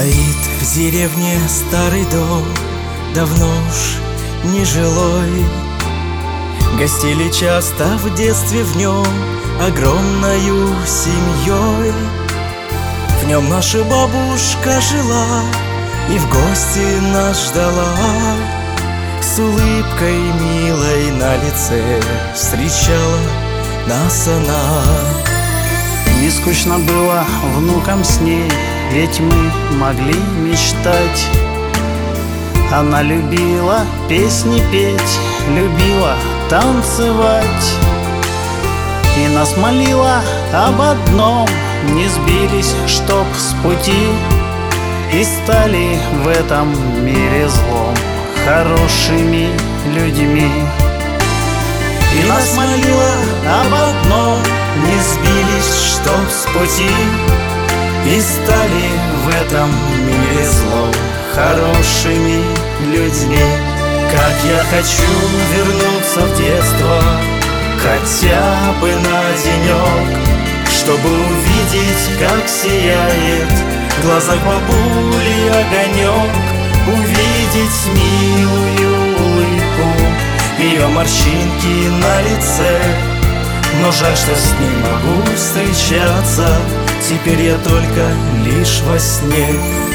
Стоит в деревне старый дом, давно уж нежилой. Гостили часто в детстве в нем огромною семьей. В нем наша бабушка жила и в гости нас ждала. С улыбкой милой на лице встречала нас она. Не скучно было внукам с ней, ведь мы могли мечтать. Она любила песни петь, любила танцевать. И нас молила об одном: не сбились, чтоб с пути, и стали в этом мире злом хорошими людьми. И нас молила об одном: не сбились, чтоб с пути, и стали в этом мире злом хорошими людьми. Как я хочу вернуться в детство, хотя бы на денек, чтобы увидеть, как сияет в глазах бабули огонек, увидеть милую улыбку, ее морщинки на лице. Но жаль, что с ней могу встречаться теперь я только лишь во сне.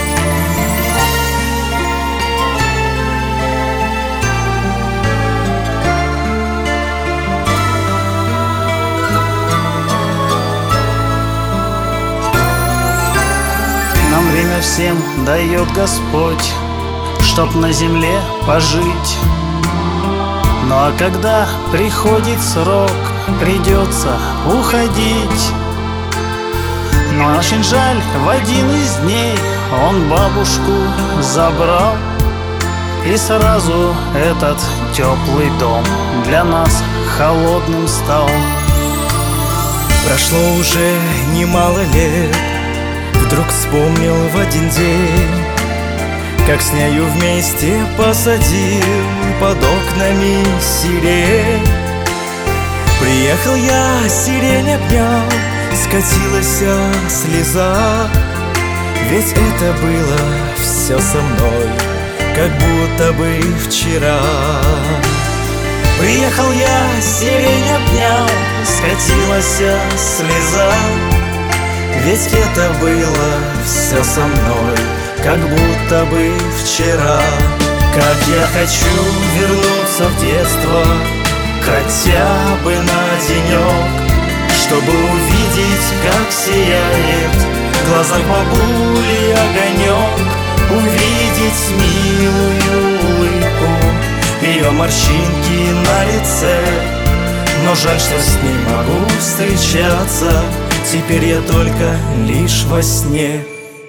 Нам время всем дает Господь, чтоб на земле пожить. Ну а когда приходит срок, придется уходить. Но очень жаль, в один из дней он бабушку забрал, и сразу этот теплый дом для нас холодным стал. Прошло уже немало лет, вдруг вспомнил в один день, как с нею вместе посадил под окнами сирень. Приехал я, сирень обнял, скатилась слеза, ведь это было все со мной, как будто бы вчера. Приехал я, сирень обнял, скатилась слеза, ведь это было все со мной, как будто бы вчера. Как я хочу вернуться в детство, хотя бы на денек, чтобы увидеть, как сияет в глазах бабули огонек, увидеть милую улыбку, ее морщинки на лице. Но жаль, что с ней могу встречаться теперь я только лишь во сне.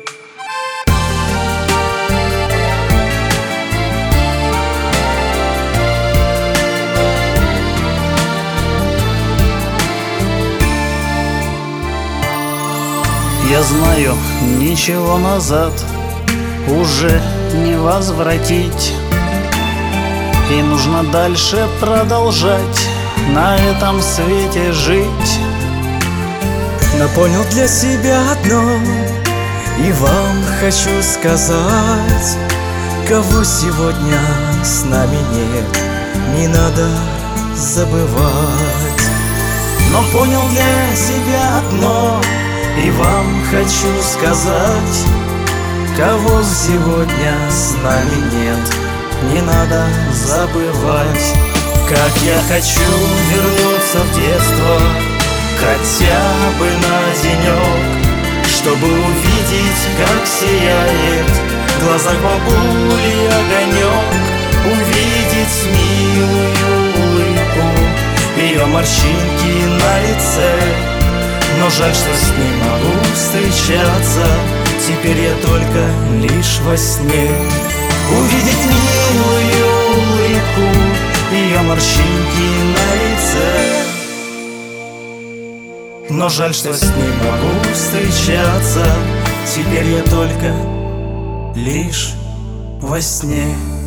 Я знаю, ничего назад уже не возвратить, и нужно дальше продолжать на этом свете жить. Но понял для себя одно, и вам хочу сказать: кого сегодня с нами нет, не надо забывать. Но понял для себя одно, и вам хочу сказать: кого сегодня с нами нет, не надо забывать. Как я хочу вернуться в детство, хотя бы на денек, чтобы увидеть, как сияет в глазах бабули огонек, увидеть милую улыбку, ее морщинки на лице. Но жаль, что с ней могу встречаться теперь я только лишь во сне. Увидеть милую улыбку, ее морщинки на лице. Но жаль, что с ней могу встречаться теперь я только лишь во сне.